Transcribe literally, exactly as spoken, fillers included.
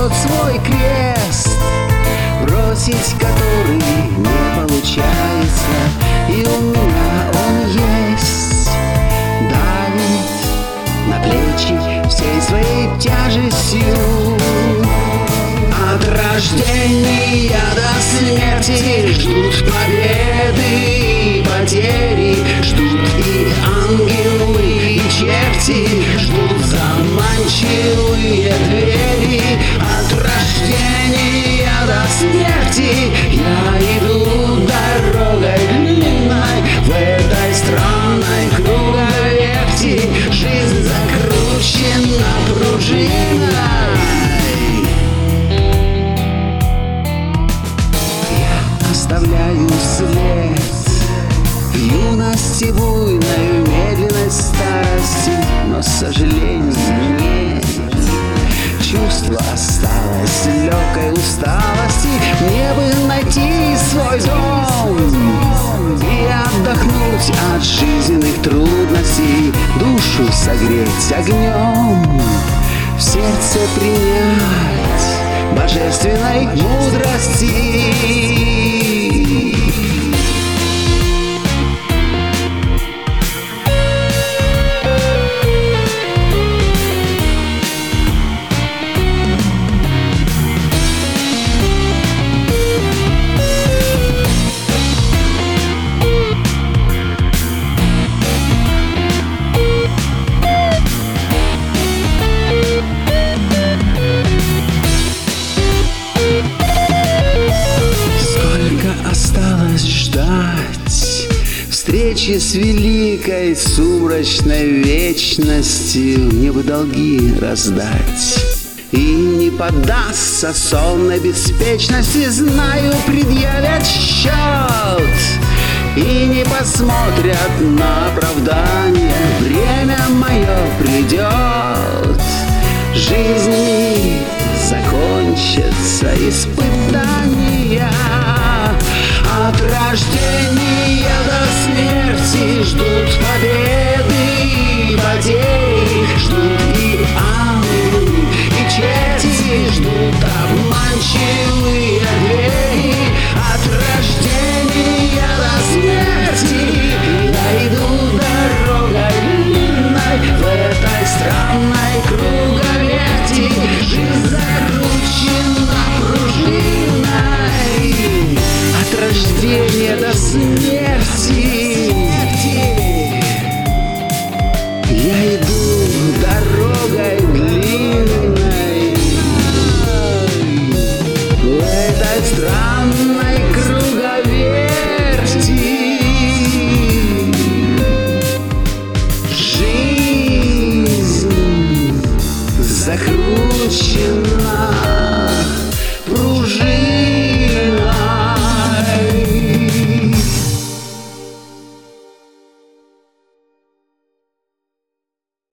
несет свой крест, бросить который не получается, и у меня он есть. Давит на плечи всей своей тяжестью. От рождения до смерти ждут победы и потери, ждут и ангелы, и черти, ждут заманчивые двери. От рождения до смерти я иду дорогой длинной в этой странной круговерти. Жизнь закручена пружиной. Оставляю след в юности буйной, медленность старости, но сожалению нет. Чувство осталось легкой усталости. Мне бы найти свой дом и отдохнуть от жизненных трудностей, душу согреть огнем, в сердце принять божественной мудрости. Осталось ждать встречи с великой сумрачной вечностью. Мне бы долги раздать и не поддастся сонной беспечности. Знаю, предъявят счет и не посмотрят на оправдание. Время мое придет, жизни закончатся испытания. От рождения до смерти ждут победы и потери, ждут и ангелы, и черти, ждут обманчивые двери. От рождения до смерти я иду дорогой длинной в этой странной круговерти. Жизнь закручена пружиной. От рождения до смерти я иду дорогой длинной в этой странной круговерти. Жизнь закручена